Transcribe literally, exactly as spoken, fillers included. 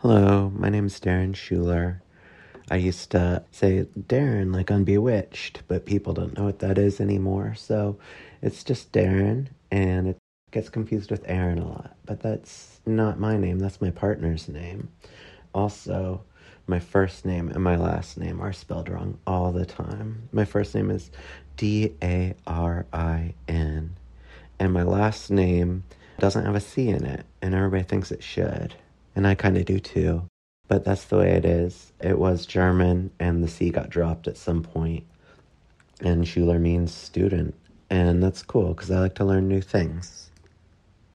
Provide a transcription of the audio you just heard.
Hello, my name is Darren Schuler. I used to say Darren like on Bewitched, but people don't know what that is anymore. So it's just Darren, and it gets confused with Aaron a lot. But that's not my name, that's my partner's name. Also, my first name and my last name are spelled wrong all the time. My first name is D A R I N, and my last name doesn't have a C in it, and everybody thinks it should. And I kind of do too. But that's the way it is. It was German, and the C got dropped at some point. And Schuler means student. And that's cool because I like to learn new things.